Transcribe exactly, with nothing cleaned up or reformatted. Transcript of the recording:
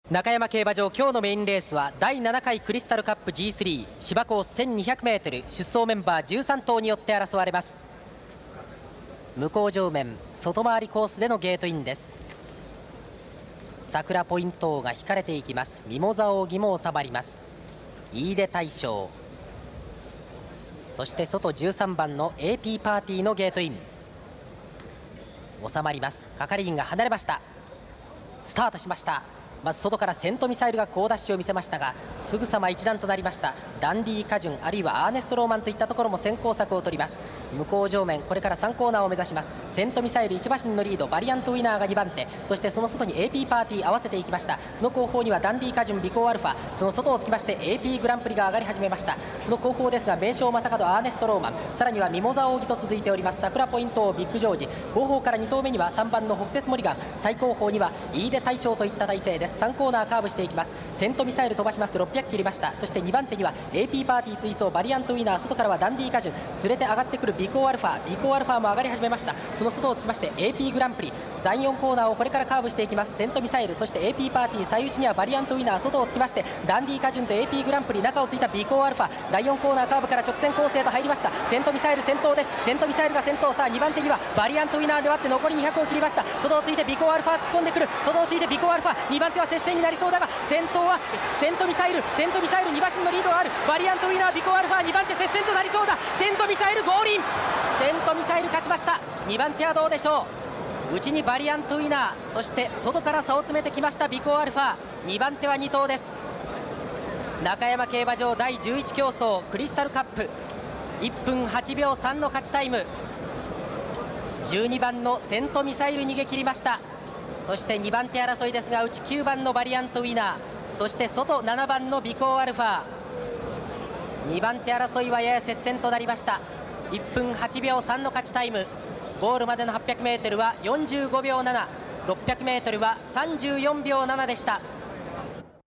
中山競馬場、今日のメインレースはだいななかいクリスタルカップ ジースリー 芝コース せんにひゃくメートル 出走メンバーじゅうさんとうによって争われます。向こう上面外回りコースでのゲートインです。桜ポイント王が引かれていきます。ミモザ扇も収まります。飯出大将、そして外じゅうさんばんの エーピー パーティーのゲートイン収まります。係員が離れました。スタートしました。まず外からセントミサイルが好ダッシュを見せましたが、すぐさま一段となりました。ダンディー・カジュン、あるいはアーネスト・ローマンといったところも先行策を取ります。向こう上面、これからさんコーナーを目指します。セントミサイルいちばしんのリード、バリアントウィナーがにばんて、そしてその外に エーピー パーティー合わせていきました。その後方にはダンディー・カジュン、ビコーアルファ、その外をつきまして エーピー グランプリが上がり始めました。その後方ですが、名将正門、アーネスト・ローマン、さらにはミモザ扇と続いております。桜ポイント王、ビッグジョージ、後方からにとうめにはさんばんの北摂モリガン、最後方には飯出大将といった体勢です。さんコーナーカーブしていきます。セントミサイル飛ばします。ろっぴゃく切りました。そしてにばんてには エーピー パーティー追走、バリアントウィナー、外からはダンディー・カジュン、連れて上がってくるビコーアルファ、ビコーアルファも上がり始めました。その外をつきまして エーピー グランプリ、だいよんコーナーをこれからカーブしていきます。セントミサイル、そして エーピー パーティー、最内にはバリアントウィナー、外をつきましてダンディー・カジュンと エーピー グランプリ、中をついたビコーアルファ、だいよんコーナーカーブから直線構成と入りました。セントミサイル先頭です。セントミサイルが先頭。さあにばんてにはバリアントウィナーで割って残りにひゃくを切りました。外をついてビコーアルファ突っ込んでくる。外をついてビコーアルファ、にばんては接戦になりそうだが、先頭はセントミサイル、セントミサイルにばしんのリードがある。バリアントウィナー、ビコーアルファ、にばんて接戦となりそうだ。セントミサイル合輪、セントミサイル勝ちました。にばんてはどうでしょう。内にバリアントウィナー、そして外から差を詰めてきましたビコーアルファ、にばんてはにとうです。中山競馬場だいじゅういち競争クリスタルカップ、いっぷんはちびょうさんの勝ちタイム。じゅうにばんのセントミサイル逃げ切りました。そしてにばんて争いですが、内きゅうばんのバリアントウィナー、そして外ななばんのビコーアルファ、にばんて争いはやや接戦となりました。いっぷんはちびょうさんの勝ちタイム。ゴールまでの はっぴゃくメートル はよんじゅうごびょうなな、ろっぴゃくメートル はさんじゅうよんびょうななでした。